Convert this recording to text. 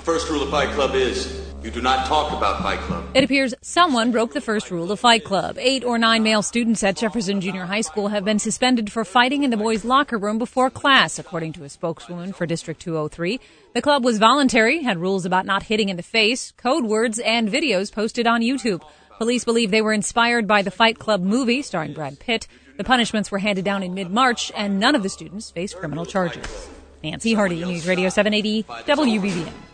First rule of Fight Club is you do not talk about Fight Club. It appears someone broke the first rule of Fight Club. 8 or 9 male students at Jefferson Junior High School have been suspended for fighting in the boys' locker room before class, according to a spokeswoman for District 203. The club was voluntary, had rules about not hitting in the face, code words, and videos posted on YouTube. Police believe they were inspired by the Fight Club movie starring Brad Pitt. The punishments were handed down in mid-March, and none of the students faced criminal charges. Nancy Hardy, News Radio 780, WBBM.